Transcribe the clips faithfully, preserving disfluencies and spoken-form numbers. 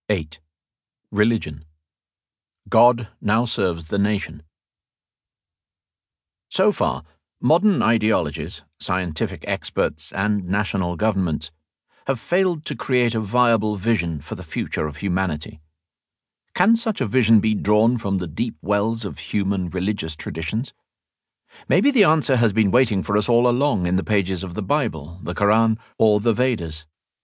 eight. Religion. God now serves the nation. So far, modern ideologies, scientific experts, and national governments have failed to create a viable vision for the future of humanity. Can such a vision be drawn from the deep wells of human religious traditions? Maybe the answer has been waiting for us all along in the pages of the Bible, the Quran, or the Vedas.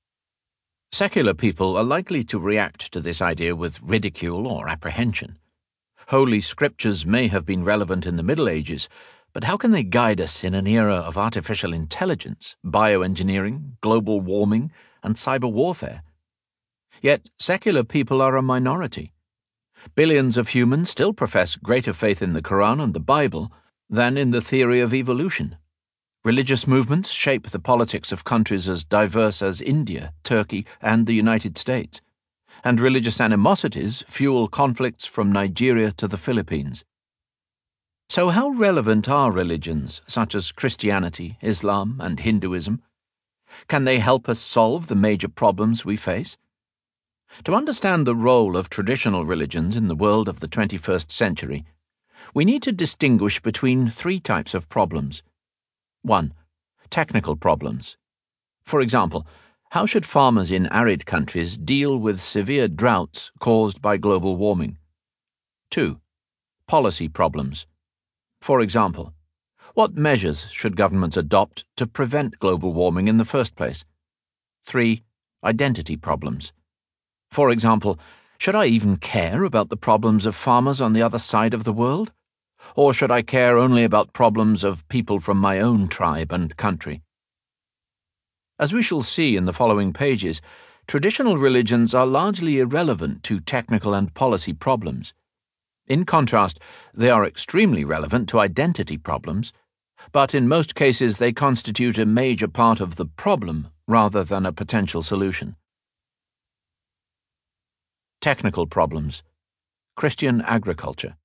Secular people are likely to react to this idea with ridicule or apprehension. Holy scriptures may have been relevant in the Middle Ages, but how can they guide us in an era of artificial intelligence, bioengineering, global warming, and cyber warfare? Yet secular people are a minority. Billions of humans still profess greater faith in the Quran and the Bible than in the theory of evolution. Religious movements shape the politics of countries as diverse as India, Turkey, and the United States, and religious animosities fuel conflicts from Nigeria to the Philippines. So how relevant are religions such as Christianity, Islam, and Hinduism? Can they help us solve the major problems we face? To understand the role of traditional religions in the world of the twenty-first century, we need to distinguish between three types of problems. one. Technical problems. For example, how should farmers in arid countries deal with severe droughts caused by global warming? two. Policy problems. For example, what measures should governments adopt to prevent global warming in the first place? three. Identity problems. For example, should I even care about the problems of farmers on the other side of the world? Or should I care only about problems of people from my own tribe and country? As we shall see in the following pages, traditional religions are largely irrelevant to technical and policy problems. In contrast, they are extremely relevant to identity problems, but in most cases they constitute a major part of the problem rather than a potential solution. Technical problems. Christian agriculture.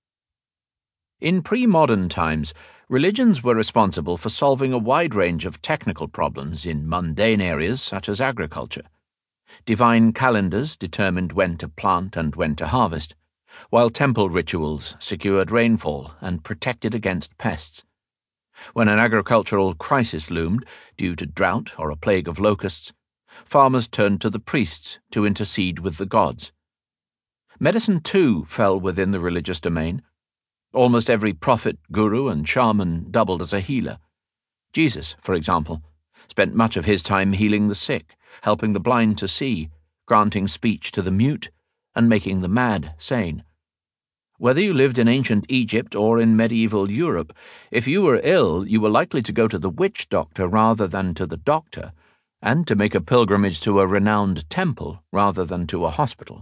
In pre-modern times, religions were responsible for solving a wide range of technical problems in mundane areas such as agriculture. Divine calendars determined when to plant and when to harvest, while temple rituals secured rainfall and protected against pests. When an agricultural crisis loomed, due to drought or a plague of locusts, farmers turned to the priests to intercede with the gods. Medicine, too, fell within the religious domain. Almost every prophet, guru, and shaman doubled as a healer. Jesus, for example, spent much of his time healing the sick, helping the blind to see, granting speech to the mute, and making the mad sane. Whether you lived in ancient Egypt or in medieval Europe, if you were ill, you were likely to go to the witch doctor rather than to the doctor, and to make a pilgrimage to a renowned temple rather than to a hospital.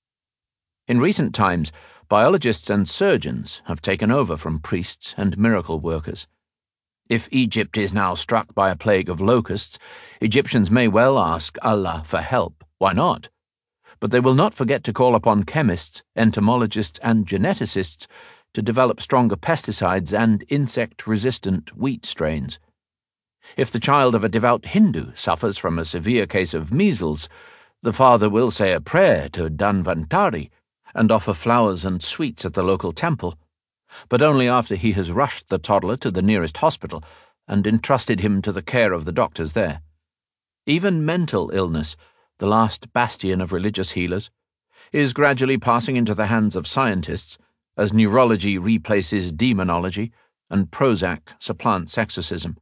In recent times, biologists and surgeons have taken over from priests and miracle workers. If Egypt is now struck by a plague of locusts, Egyptians may well ask Allah for help. Why not? But they will not forget to call upon chemists, entomologists, and geneticists to develop stronger pesticides and insect-resistant wheat strains. If the child of a devout Hindu suffers from a severe case of measles, the father will say a prayer to Dhanvantari and offer flowers and sweets at the local temple, but only after he has rushed the toddler to the nearest hospital and entrusted him to the care of the doctors there. Even mental illness, the last bastion of religious healers, is gradually passing into the hands of scientists as neurology replaces demonology and Prozac supplants exorcism.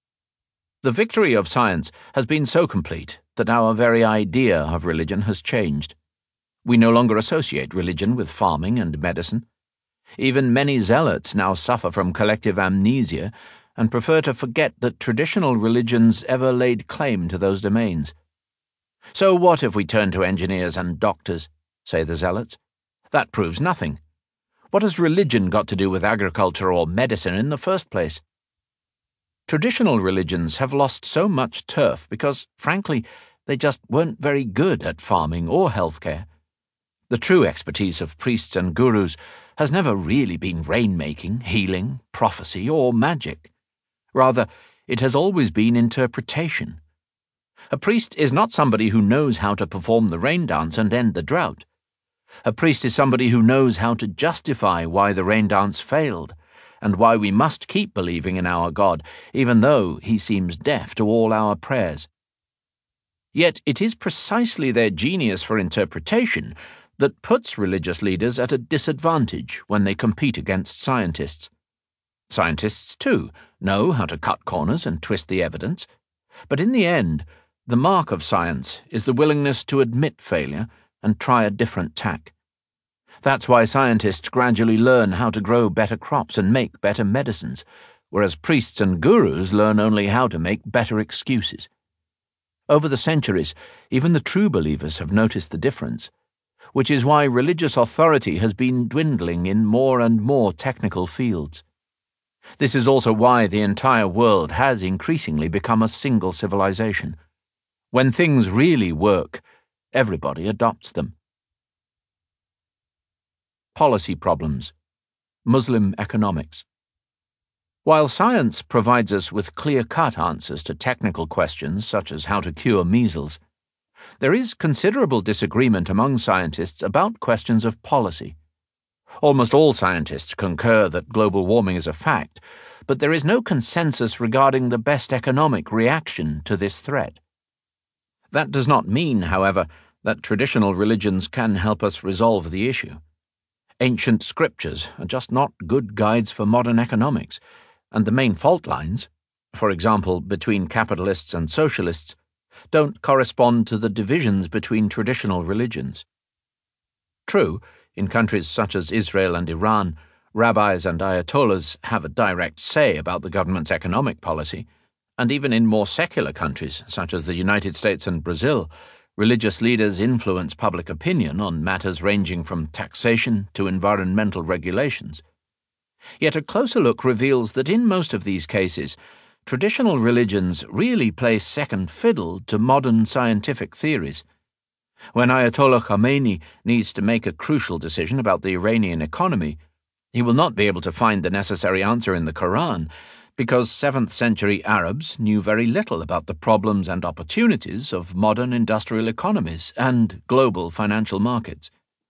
The victory of science has been so complete that our very idea of religion has changed. We no longer associate religion with farming and medicine. Even many zealots now suffer from collective amnesia and prefer to forget that traditional religions ever laid claim to those domains. So what if we turn to engineers and doctors, say the zealots? That proves nothing. What has religion got to do with agriculture or medicine in the first place? Traditional religions have lost so much turf because, frankly, they just weren't very good at farming or healthcare. The true expertise of priests and gurus has never really been rain-making, healing, prophecy, or magic. Rather, it has always been interpretation. A priest is not somebody who knows how to perform the rain dance and end the drought. A priest is somebody who knows how to justify why the rain dance failed, and why we must keep believing in our God, even though he seems deaf to all our prayers. Yet it is precisely their genius for interpretation that puts religious leaders at a disadvantage when they compete against scientists. Scientists, too, know how to cut corners and twist the evidence, but in the end, the mark of science is the willingness to admit failure and try a different tack. That's why scientists gradually learn how to grow better crops and make better medicines, whereas priests and gurus learn only how to make better excuses. Over the centuries, even the true believers have noticed the difference, which is why religious authority has been dwindling in more and more technical fields. This is also why the entire world has increasingly become a single civilization. When things really work, everybody adopts them. Policy problems. Muslim economics. While science provides us with clear-cut answers to technical questions such as how to cure measles, there is considerable disagreement among scientists about questions of policy. Almost all scientists concur that global warming is a fact, but there is no consensus regarding the best economic reaction to this threat. That does not mean, however, that traditional religions can help us resolve the issue. Ancient scriptures are just not good guides for modern economics, and the main fault lines, for example between capitalists and socialists, don't correspond to the divisions between traditional religions. True, in countries such as Israel and Iran, rabbis and ayatollahs have a direct say about the government's economic policy, and even in more secular countries such as the United States and Brazil, religious leaders influence public opinion on matters ranging from taxation to environmental regulations. Yet a closer look reveals that in most of these cases, traditional religions really play second fiddle to modern scientific theories. When Ayatollah Khamenei needs to make a crucial decision about the Iranian economy, he will not be able to find the necessary answer in the Quran, because seventh century Arabs knew very little about the problems and opportunities of modern industrial economies and global financial markets.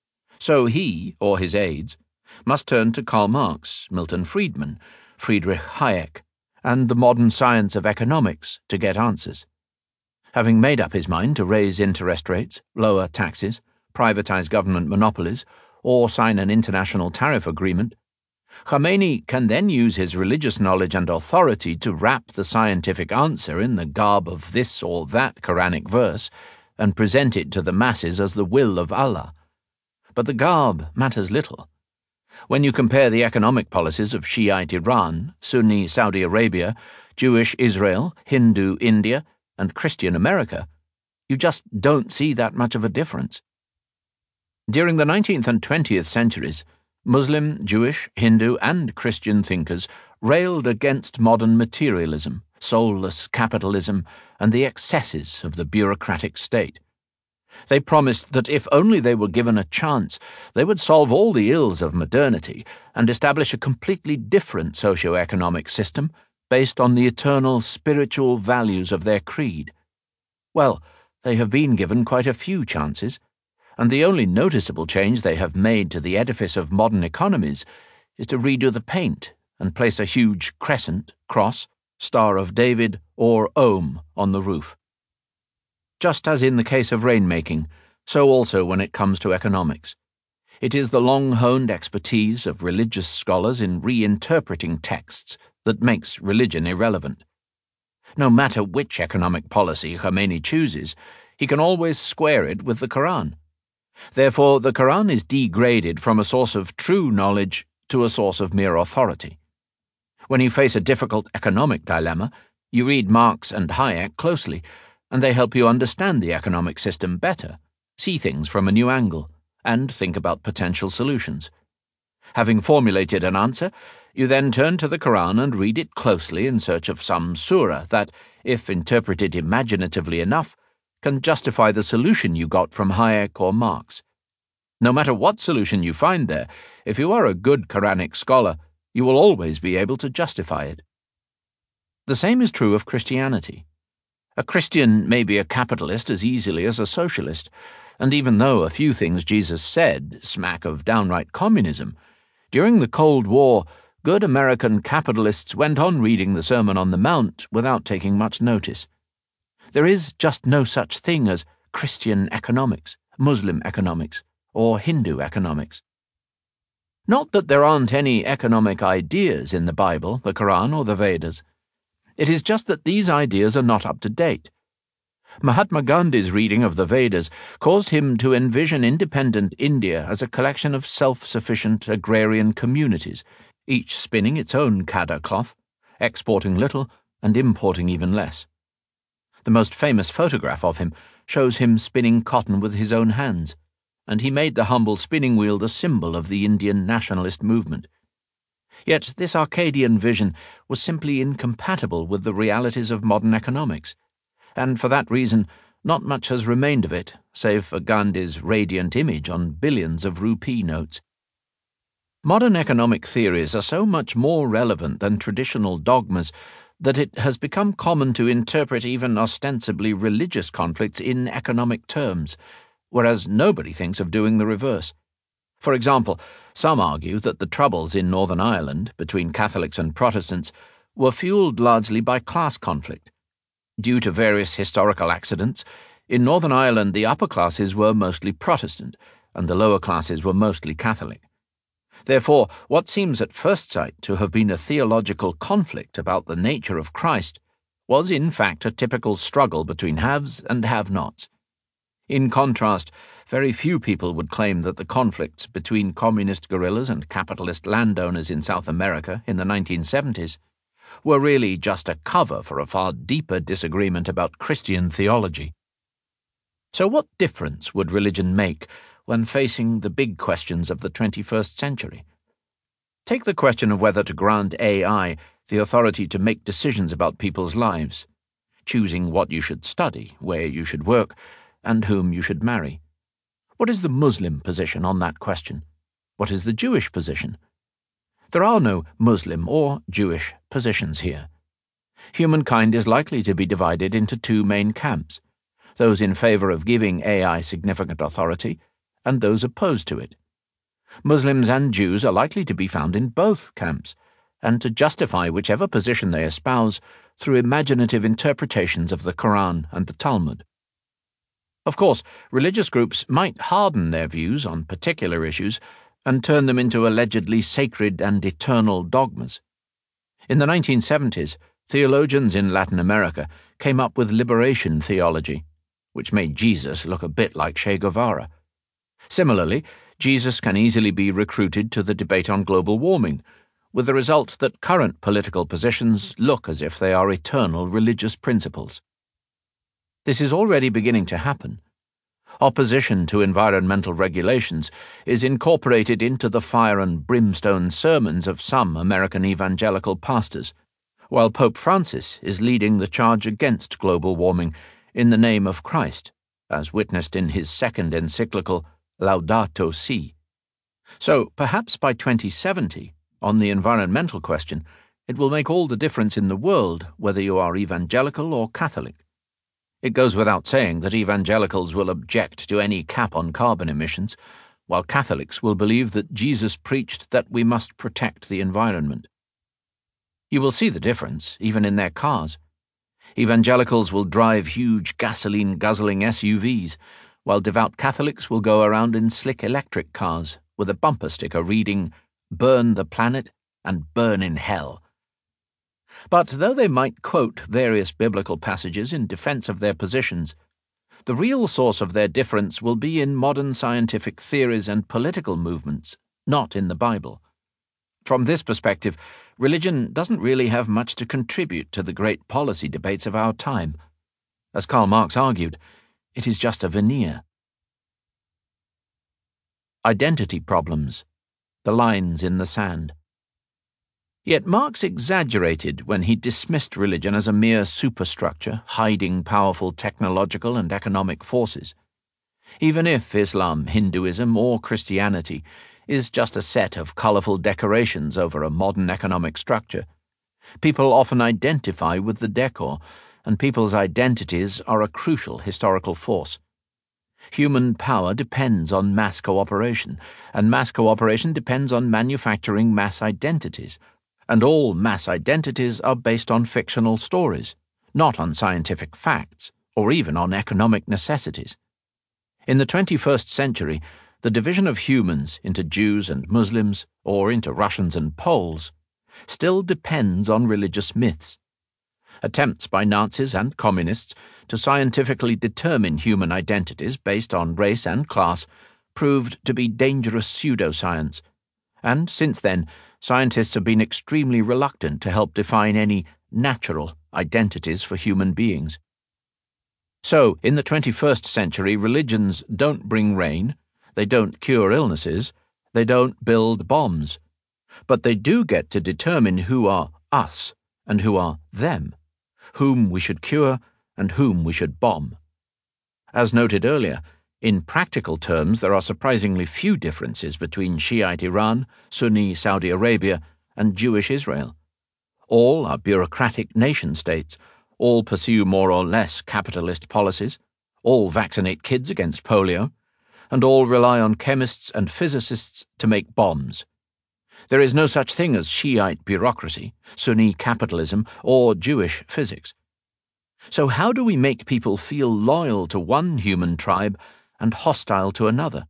So he, or his aides, must turn to Karl Marx, Milton Friedman, Friedrich Hayek, and the modern science of economics to get answers. Having made up his mind to raise interest rates, lower taxes, privatize government monopolies, or sign an international tariff agreement, Khamenei can then use his religious knowledge and authority to wrap the scientific answer in the garb of this or that Quranic verse and present it to the masses as the will of Allah. But the garb matters little. When you compare the economic policies of Shiite Iran, Sunni Saudi Arabia, Jewish Israel, Hindu India, and Christian America, you just don't see that much of a difference. During the nineteenth and twentieth centuries, Muslim, Jewish, Hindu, and Christian thinkers railed against modern materialism, soulless capitalism, and the excesses of the bureaucratic state. They promised that if only they were given a chance, they would solve all the ills of modernity and establish a completely different socio-economic system based on the eternal spiritual values of their creed. Well, they have been given quite a few chances, and the only noticeable change they have made to the edifice of modern economies is to redo the paint and place a huge crescent, cross, Star of David, or Om on the roof. Just as in the case of rainmaking, so also when it comes to economics. It is the long-honed expertise of religious scholars in reinterpreting texts that makes religion irrelevant. No matter which economic policy Khamenei chooses, he can always square it with the Quran. Therefore, the Quran is degraded from a source of true knowledge to a source of mere authority. When you face a difficult economic dilemma, you read Marx and Hayek closely, and they help you understand the economic system better, see things from a new angle, and think about potential solutions. Having formulated an answer, you then turn to the Quran and read it closely in search of some surah that, if interpreted imaginatively enough, can justify the solution you got from Hayek or Marx. No matter what solution you find there, if you are a good Quranic scholar, you will always be able to justify it. The same is true of Christianity. A Christian may be a capitalist as easily as a socialist, and even though a few things Jesus said smack of downright communism, during the Cold War, good American capitalists went on reading the Sermon on the Mount without taking much notice. There is just no such thing as Christian economics, Muslim economics, or Hindu economics. Not that there aren't any economic ideas in the Bible, the Quran, or the Vedas. It is just that these ideas are not up to date. Mahatma Gandhi's reading of the Vedas caused him to envision independent India as a collection of self-sufficient agrarian communities, each spinning its own khada cloth, exporting little and importing even less. The most famous photograph of him shows him spinning cotton with his own hands, and he made the humble spinning wheel the symbol of the Indian nationalist movement. Yet this Arcadian vision was simply incompatible with the realities of modern economics, and for that reason not much has remained of it, save for Gandhi's radiant image on billions of rupee notes. Modern economic theories are so much more relevant than traditional dogmas that it has become common to interpret even ostensibly religious conflicts in economic terms, whereas nobody thinks of doing the reverse. For example, some argue that the troubles in Northern Ireland between Catholics and Protestants were fueled largely by class conflict. Due to various historical accidents, in Northern Ireland the upper classes were mostly Protestant and the lower classes were mostly Catholic. Therefore, what seems at first sight to have been a theological conflict about the nature of Christ was in fact a typical struggle between haves and have-nots. In contrast, very few people would claim that the conflicts between communist guerrillas and capitalist landowners in South America in the nineteen seventies were really just a cover for a far deeper disagreement about Christian theology. So what difference would religion make when facing the big questions of the twenty-first century? Take the question of whether to grant A I the authority to make decisions about people's lives, choosing what you should study, where you should work, and whom you should marry. What is the Muslim position on that question? What is the Jewish position? There are no Muslim or Jewish positions here. Humankind is likely to be divided into two main camps, those in favor of giving A I significant authority and those opposed to it. Muslims and Jews are likely to be found in both camps, and to justify whichever position they espouse through imaginative interpretations of the Quran and the Talmud. Of course, religious groups might harden their views on particular issues and turn them into allegedly sacred and eternal dogmas. In the nineteen seventies, theologians in Latin America came up with liberation theology, which made Jesus look a bit like Che Guevara. Similarly, Jesus can easily be recruited to the debate on global warming, with the result that current political positions look as if they are eternal religious principles. This is already beginning to happen. Opposition to environmental regulations is incorporated into the fire and brimstone sermons of some American evangelical pastors, while Pope Francis is leading the charge against global warming in the name of Christ, as witnessed in his second encyclical Laudato Si. So perhaps by twenty seventy, on the environmental question, it will make all the difference in the world whether you are evangelical or Catholic. It goes without saying that evangelicals will object to any cap on carbon emissions, while Catholics will believe that Jesus preached that we must protect the environment. You will see the difference, even in their cars. Evangelicals will drive huge gasoline-guzzling S U Vs, while devout Catholics will go around in slick electric cars with a bumper sticker reading, "Burn the planet and burn in hell." But though they might quote various biblical passages in defense of their positions, the real source of their difference will be in modern scientific theories and political movements, not in the Bible. From this perspective, religion doesn't really have much to contribute to the great policy debates of our time. As Karl Marx argued, it is just a veneer. Identity problems. The lines in the sand. Yet Marx exaggerated when he dismissed religion as a mere superstructure hiding powerful technological and economic forces. Even if Islam, Hinduism, or Christianity is just a set of colorful decorations over a modern economic structure, people often identify with the decor and people's identities are a crucial historical force. Human power depends on mass cooperation, and mass cooperation depends on manufacturing mass identities, and all mass identities are based on fictional stories, not on scientific facts, or even on economic necessities. In the twenty-first century, the division of humans into Jews and Muslims, or into Russians and Poles, still depends on religious myths. Attempts by Nazis and communists to scientifically determine human identities based on race and class proved to be dangerous pseudoscience, and since then, scientists have been extremely reluctant to help define any natural identities for human beings. So, in the twenty-first century, religions don't bring rain, they don't cure illnesses, they don't build bombs, but they do get to determine who are us and who are them, whom we should cure and whom we should bomb. As noted earlier, in practical terms there are surprisingly few differences between Shiite Iran, Sunni Saudi Arabia, and Jewish Israel. All are bureaucratic nation-states, all pursue more or less capitalist policies, all vaccinate kids against polio, and all rely on chemists and physicists to make bombs. There is no such thing as Shiite bureaucracy, Sunni capitalism, or Jewish physics. So how do we make people feel loyal to one human tribe and hostile to another?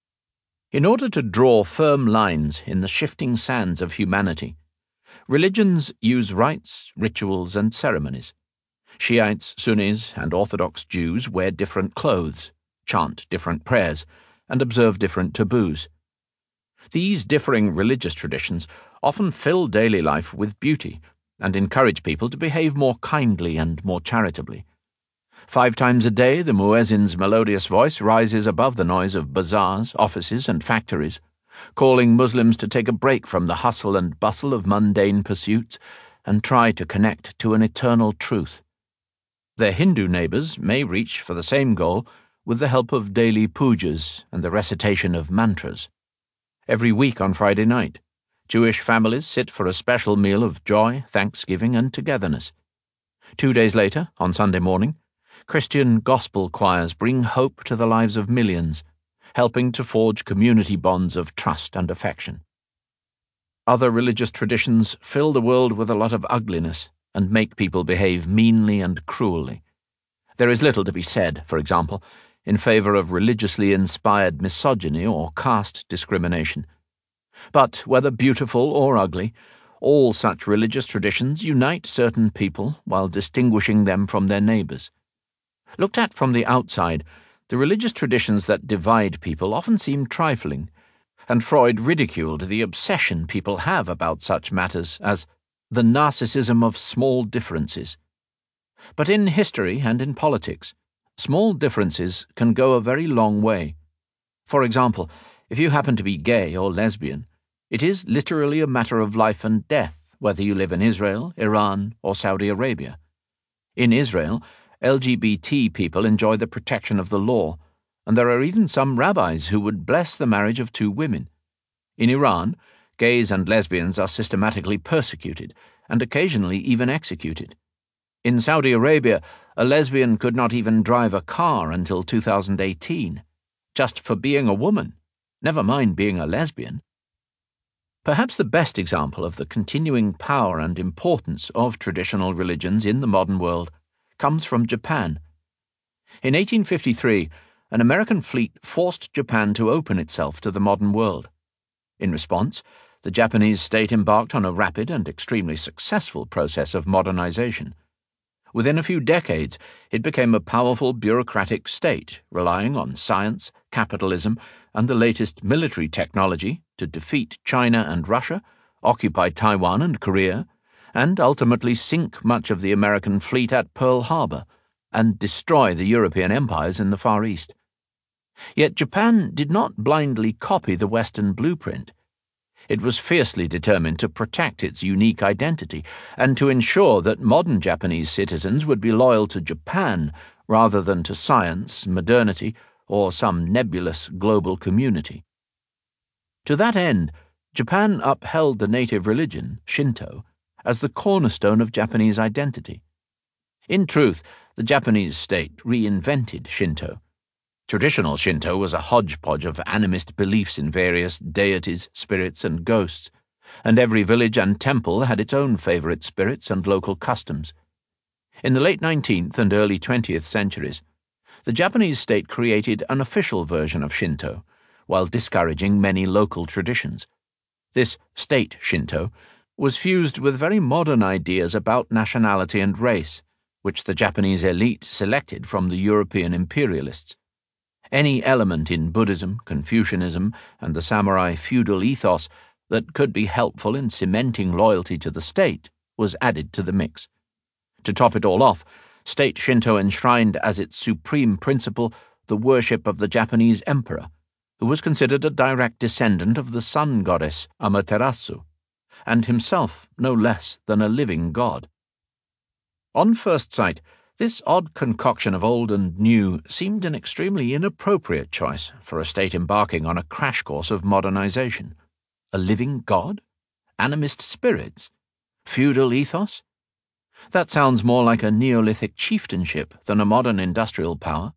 In order to draw firm lines in the shifting sands of humanity, religions use rites, rituals, and ceremonies. Shiites, Sunnis, and Orthodox Jews wear different clothes, chant different prayers, and observe different taboos. These differing religious traditions often fill daily life with beauty and encourage people to behave more kindly and more charitably. Five times a day, the muezzin's melodious voice rises above the noise of bazaars, offices, and factories, calling Muslims to take a break from the hustle and bustle of mundane pursuits and try to connect to an eternal truth. Their Hindu neighbors may reach for the same goal with the help of daily pujas and the recitation of mantras. Every week on Friday night, Jewish families sit for a special meal of joy, thanksgiving, and togetherness. Two days later, on Sunday morning, Christian gospel choirs bring hope to the lives of millions, helping to forge community bonds of trust and affection. Other religious traditions fill the world with a lot of ugliness and make people behave meanly and cruelly. There is little to be said, for example, in favor of religiously inspired misogyny or caste discrimination. But whether beautiful or ugly, all such religious traditions unite certain people while distinguishing them from their neighbors. Looked at from the outside, the religious traditions that divide people often seem trifling, and Freud ridiculed the obsession people have about such matters as the narcissism of small differences. But in history and in politics, small differences can go a very long way. For example, if you happen to be gay or lesbian, it is literally a matter of life and death whether you live in Israel, Iran, or Saudi Arabia. In Israel, L G B T people enjoy the protection of the law, and there are even some rabbis who would bless the marriage of two women. In Iran, gays and lesbians are systematically persecuted and occasionally even executed. In Saudi Arabia, a lesbian could not even drive a car until two thousand eighteen, just for being a woman, never mind being a lesbian. Perhaps the best example of the continuing power and importance of traditional religions in the modern world comes from Japan. In eighteen fifty-three, an American fleet forced Japan to open itself to the modern world. In response, the Japanese state embarked on a rapid and extremely successful process of modernization. Within a few decades, it became a powerful bureaucratic state, relying on science, capitalism, and the latest military technology to defeat China and Russia, occupy Taiwan and Korea, and ultimately sink much of the American fleet at Pearl Harbor and destroy the European empires in the Far East. Yet Japan did not blindly copy the Western blueprint. It was fiercely determined to protect its unique identity and to ensure that modern Japanese citizens would be loyal to Japan rather than to science, modernity, or some nebulous global community. To that end, Japan upheld the native religion, Shinto, as the cornerstone of Japanese identity. In truth, the Japanese state reinvented Shinto. Traditional Shinto was a hodgepodge of animist beliefs in various deities, spirits, and ghosts, and every village and temple had its own favorite spirits and local customs. In the late nineteenth and early twentieth centuries, the Japanese state created an official version of Shinto, while discouraging many local traditions. This state Shinto was fused with very modern ideas about nationality and race, which the Japanese elite selected from the European imperialists. Any element in Buddhism, Confucianism, and the samurai feudal ethos that could be helpful in cementing loyalty to the state was added to the mix. To top it all off, state Shinto enshrined as its supreme principle the worship of the Japanese emperor, who was considered a direct descendant of the sun goddess Amaterasu, and himself no less than a living god. On first sight, this odd concoction of old and new seemed an extremely inappropriate choice for a state embarking on a crash course of modernization. A living god? Animist spirits? Feudal ethos? That sounds more like a Neolithic chieftainship than a modern industrial power.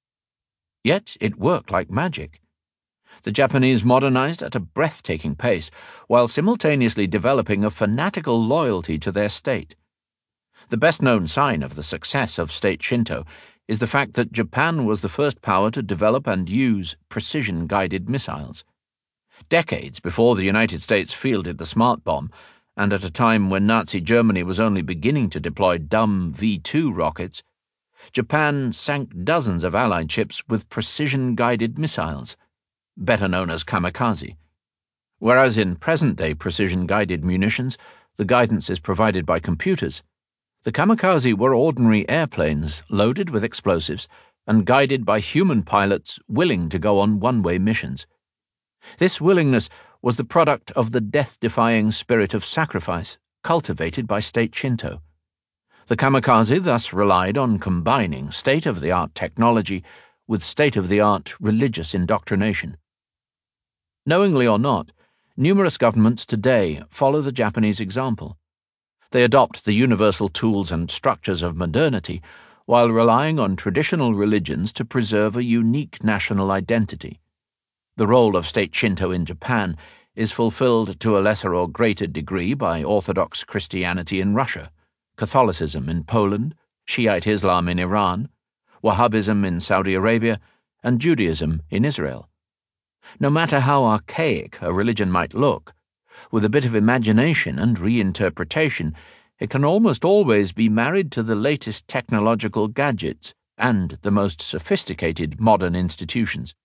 Yet it worked like magic. The Japanese modernized at a breathtaking pace, while simultaneously developing a fanatical loyalty to their state. The best-known sign of the success of state Shinto is the fact that Japan was the first power to develop and use precision-guided missiles. Decades before the United States fielded the smart bomb, and at a time when Nazi Germany was only beginning to deploy dumb V two rockets, Japan sank dozens of Allied ships with precision-guided missiles, better known as kamikaze. Whereas in present-day precision-guided munitions, the guidance is provided by computers, the kamikaze were ordinary airplanes loaded with explosives and guided by human pilots willing to go on one-way missions. This willingness was the product of the death-defying spirit of sacrifice cultivated by state Shinto. The kamikaze thus relied on combining state-of-the-art technology with state-of-the-art religious indoctrination. Knowingly or not, numerous governments today follow the Japanese example. They adopt the universal tools and structures of modernity while relying on traditional religions to preserve a unique national identity. The role of state Shinto in Japan is fulfilled to a lesser or greater degree by Orthodox Christianity in Russia, Catholicism in Poland, Shiite Islam in Iran, Wahhabism in Saudi Arabia, and Judaism in Israel. No matter how archaic a religion might look, with a bit of imagination and reinterpretation, it can almost always be married to the latest technological gadgets and the most sophisticated modern institutions.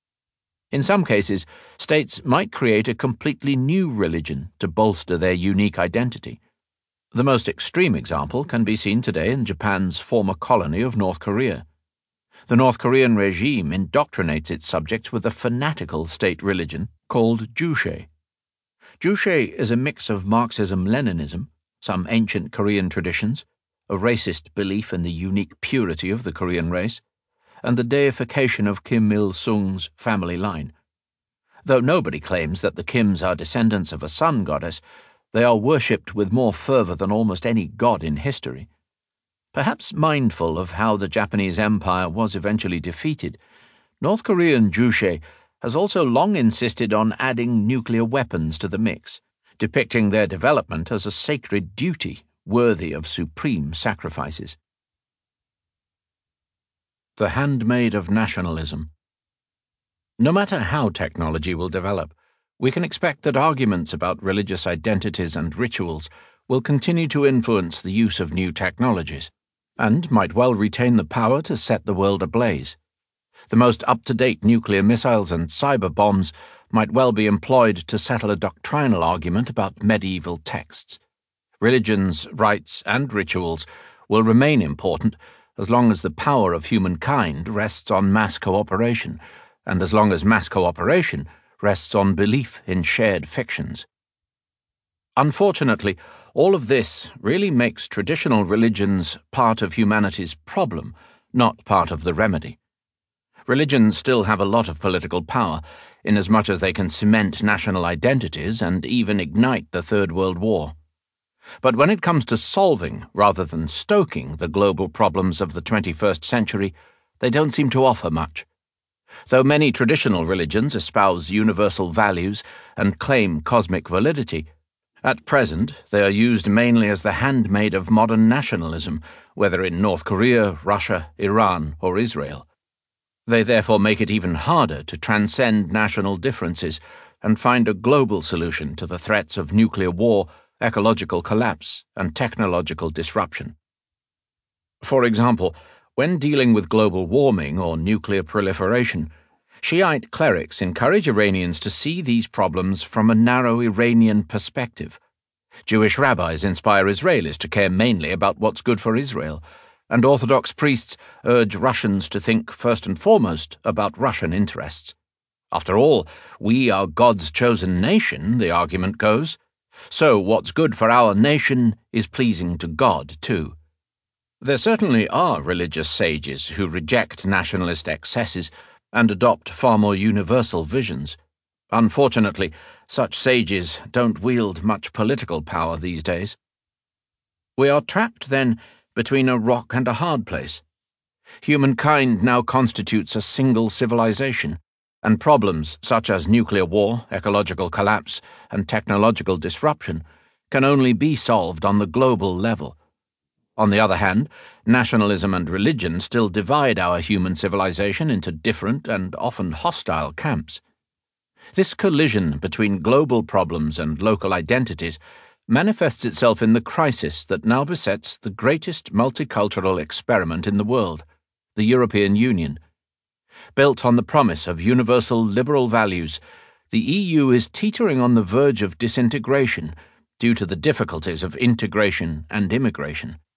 In some cases, states might create a completely new religion to bolster their unique identity. The most extreme example can be seen today in Japan's former colony of North Korea. The North Korean regime indoctrinates its subjects with a fanatical state religion called Juche. Juche is a mix of Marxism-Leninism, some ancient Korean traditions, a racist belief in the unique purity of the Korean race, and the deification of Kim Il-sung's family line. Though nobody claims that the Kims are descendants of a sun goddess, they are worshipped with more fervor than almost any god in history. Perhaps mindful of how the Japanese Empire was eventually defeated, North Korean Juche has also long insisted on adding nuclear weapons to the mix, depicting their development as a sacred duty worthy of supreme sacrifices. The handmaid of nationalism. No matter how technology will develop, we can expect that arguments about religious identities and rituals will continue to influence the use of new technologies, and might well retain the power to set the world ablaze. The most up-to-date nuclear missiles and cyber bombs might well be employed to settle a doctrinal argument about medieval texts. Religions, rites, and rituals will remain important as long as the power of humankind rests on mass cooperation, and as long as mass cooperation rests on belief in shared fictions. Unfortunately, all of this really makes traditional religions part of humanity's problem, not part of the remedy. Religions still have a lot of political power, inasmuch as they can cement national identities and even ignite the Third World War. But when it comes to solving rather than stoking the global problems of the twenty-first century, they don't seem to offer much. Though many traditional religions espouse universal values and claim cosmic validity, at present they are used mainly as the handmaid of modern nationalism, whether in North Korea, Russia, Iran, or Israel. They therefore make it even harder to transcend national differences and find a global solution to the threats of nuclear war, ecological collapse, and technological disruption. For example, when dealing with global warming or nuclear proliferation, Shiite clerics encourage Iranians to see these problems from a narrow Iranian perspective. Jewish rabbis inspire Israelis to care mainly about what's good for Israel, and Orthodox priests urge Russians to think first and foremost about Russian interests. After all, we are God's chosen nation, the argument goes. So what's good for our nation is pleasing to God, too. There certainly are religious sages who reject nationalist excesses and adopt far more universal visions. Unfortunately, such sages don't wield much political power these days. We are trapped, then, between a rock and a hard place. Humankind now constitutes a single civilization, and problems such as nuclear war, ecological collapse, and technological disruption can only be solved on the global level. On the other hand, nationalism and religion still divide our human civilization into different and often hostile camps. This collision between global problems and local identities manifests itself in the crisis that now besets the greatest multicultural experiment in the world, the European Union. Built on the promise of universal liberal values, the E U is teetering on the verge of disintegration due to the difficulties of integration and immigration.